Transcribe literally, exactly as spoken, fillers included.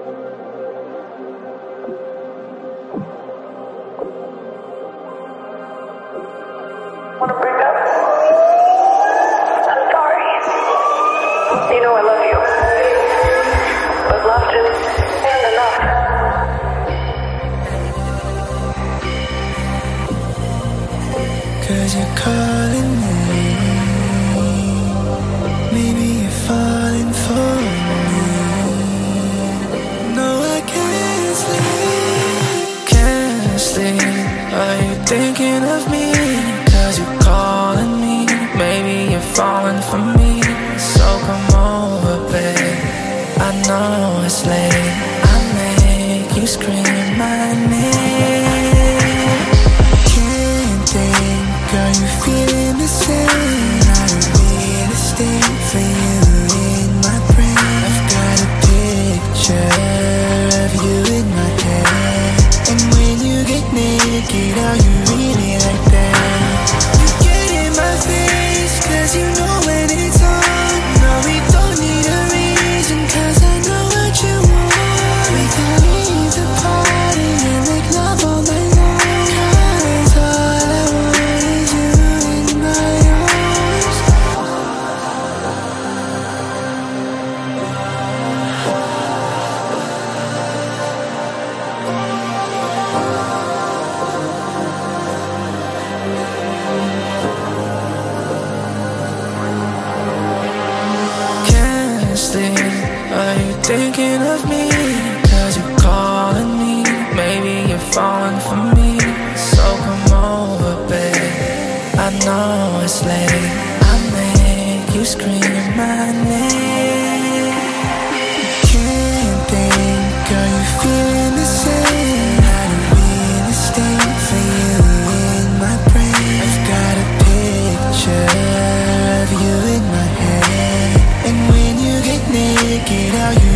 Wanna break up? I'm sorry. You know I love you. But love just isn't enough. Cause you're calling me. Maybe you're falling for me. No, I can't sleep. Can't sleep. Are you thinking of me? Cause you're calling me. Maybe you're falling for me. So come over, babe. I know it's late. I'll make you scream my name. Can't think, are you feeling the same? I really stand for you in my brain. I've got a picture of you in my head. And when you get naked, are you really like that? You get in my face, cause you know when it's on. No, we don't need a reason, cause I know what you want. We can leave the party and make love all night long. Cause all I want is you in my arms. Can't sleep. Are you thinking of me? Cause you're calling me. Maybe you're falling for me. So come over, babe. I know it's late. I'll make you scream my name. Can't think, are you feeling the same? I don't really stand for you in my brain. I've got a picture of you in my head. And when you get naked, are you